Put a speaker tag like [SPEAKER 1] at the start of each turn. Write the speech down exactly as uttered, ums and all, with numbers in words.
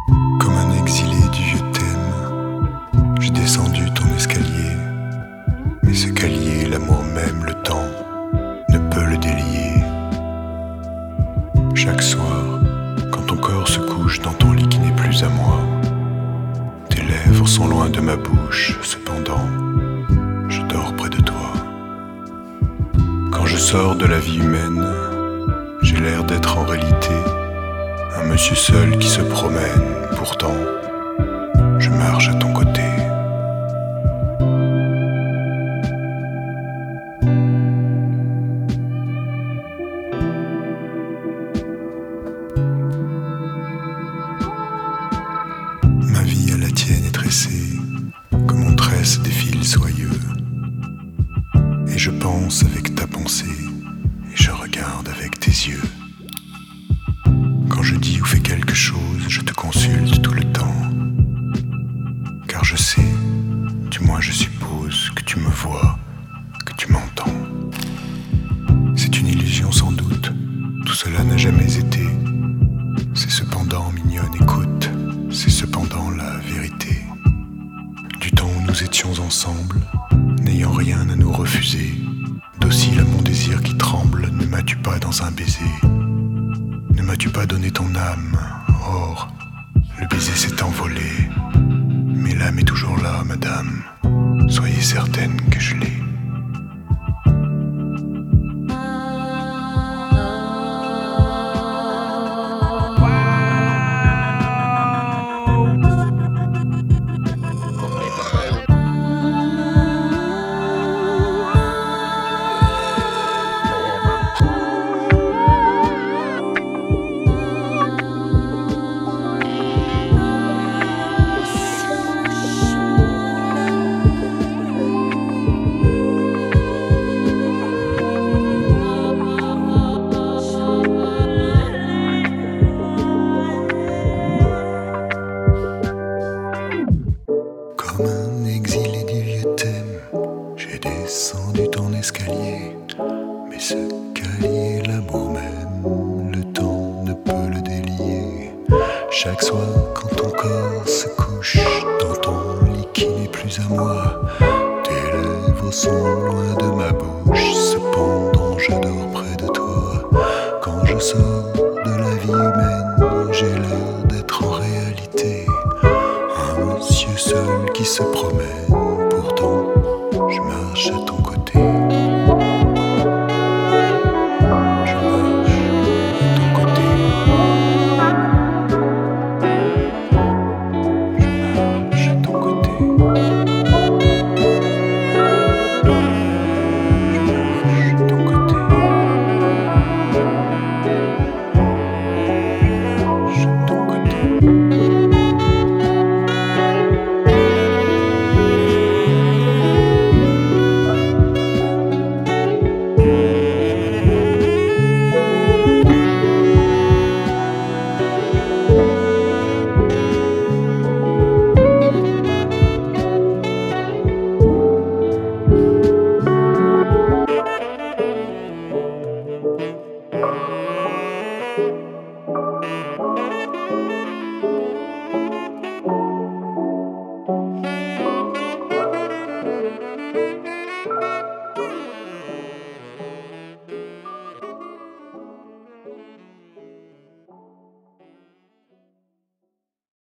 [SPEAKER 1] Comme un exilé du vieux thème, j'ai descendu ton escalier, mais ce calier, l'amour même, le temps, ne peut le délier. Chaque soir, quand ton corps se couche dans ton lit qui n'est plus à moi, tes lèvres sont loin de ma bouche, cependant, je dors près de toi. Quand je sors de la vie humaine, j'ai l'air d'être en réalité un monsieur seul qui se promène, pourtant, je marche à ton côté. Ma vie à la tienne est tressée, comme on tresse des fils soyeux. Et je pense avec ta pensée, et je regarde avec tes yeux. Quand je dis ou fais quelque chose, je te consulte tout le temps. Car je sais, du moins je suppose, que tu me vois, que tu m'entends. C'est une illusion sans doute, tout cela n'a jamais été. C'est cependant, mignonne, écoute, c'est cependant la vérité. Du temps où nous étions ensemble, n'ayant rien à nous refuser, docile à mon désir qui tremble, ne m'as-tu pas dans un baiser? Ne m'as-tu pas donné ton âme? Or, le baiser s'est envolé, mais l'âme est toujours là, madame. Soyez certaine que je l'ai. Comme un exilé du vieux thème, j'ai descendu ton escalier, mais ce calier, l'amour même, le temps ne peut le délier. Chaque soir quand ton corps se couche dans ton lit qui n'est plus à moi, tes lèvres sont loin de ma bouche, cependant je dors près de toi. Quand je sors